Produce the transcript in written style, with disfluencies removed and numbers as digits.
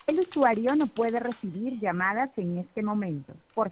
El usuario no puede recibir llamadas en este momento. Por